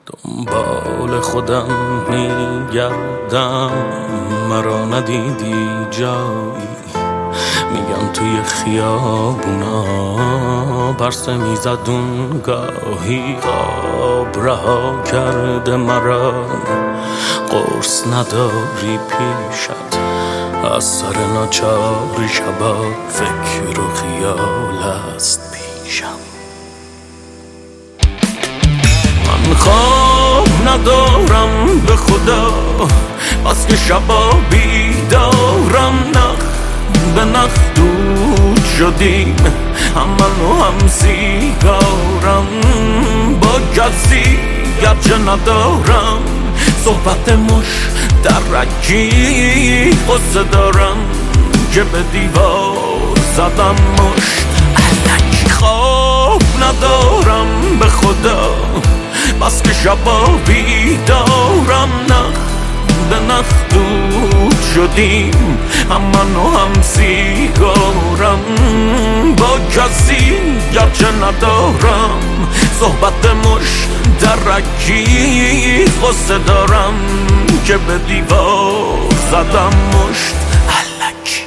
دنبال خودم میگردم، مرا ندیدی جایی. میگن توی خیابونا پرسه میزد اون گاهی، خواب رها کرده مرا، قرص نداری پیشت، از سر ناچاری شبا فکر و خیال است پیشم. من خواب ندارم به خدا، بس که شبا بیدارم، نخ به نخ دود شدیم، هم من و هم سیگارم، با کسی گرچه ندارم صحبت مشترکی، قصه دارم که به دیوار زدم مشت الکی. خواب ندارم به خدا، بس که شبا بیدارم، نخ به نخ دود شدیم، هم من و هم سیگارم، با کسی گرچه ندارم صحبت مشترکی، قصه دارم که به دیوار زدم مشت الکی.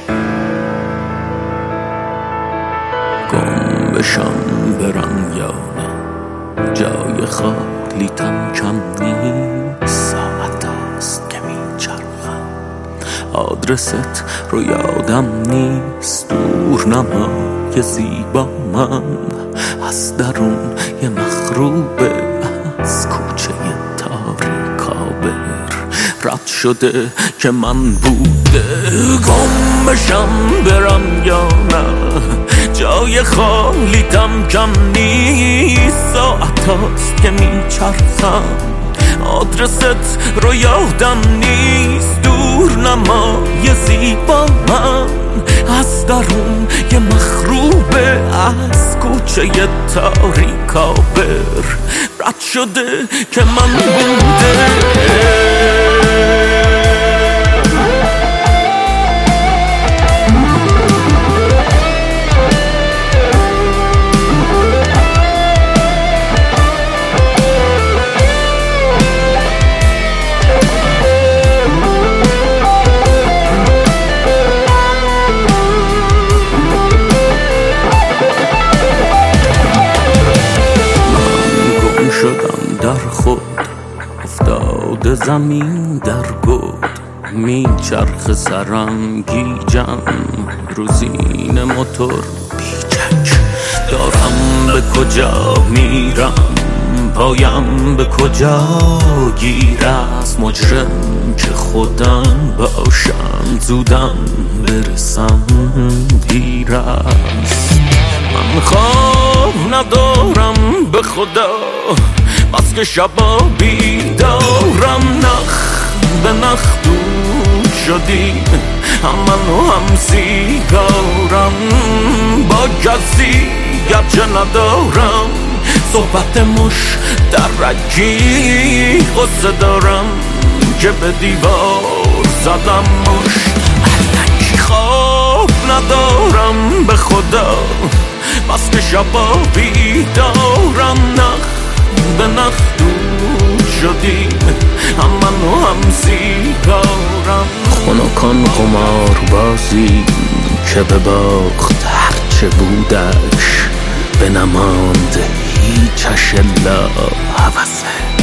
گم بشم برم یا نه، جای خالیتم کم نیست، ساعت است که میچرخم، آدرست رو یادم نیست، دور نمای زیبا من از درون یه مخروبه، از کوچه تاریکابر رد شده که من بوده. گم بشم برم یا نه، جای خالیتم کم نیست، ساعت هاست که میچرخم، آدرست رو یادم نیست، دور نمای زیبا من از درون یه مخروبه، از کوچه تاریکابر رد شده که من بوده. شدم در خود افتاده زمین در گود، میچرخ سرم گیجم، روزین موتور پیچک، دارم به کجا میرم، پایم به کجا گیر، از مجرم که خودم باشم، زودم برسم دیر است. من خواب ندارم به خدا، بس که شبا بیدارم، نخ به نخ دود شدیم، هم من و هم سیگارم، با کسی گرچه ندارم صحبت مشترکی، قصه دارم که به دیوار زدم مشت الکی. خواب ندارم به خدا، بس که شبا بیدارم، نخ به نخ دود شدیم، هم من و هم سیگارم، خنکان قمار بازی که به باخت هرچه بودش، به نماند هیچش الا هوسه.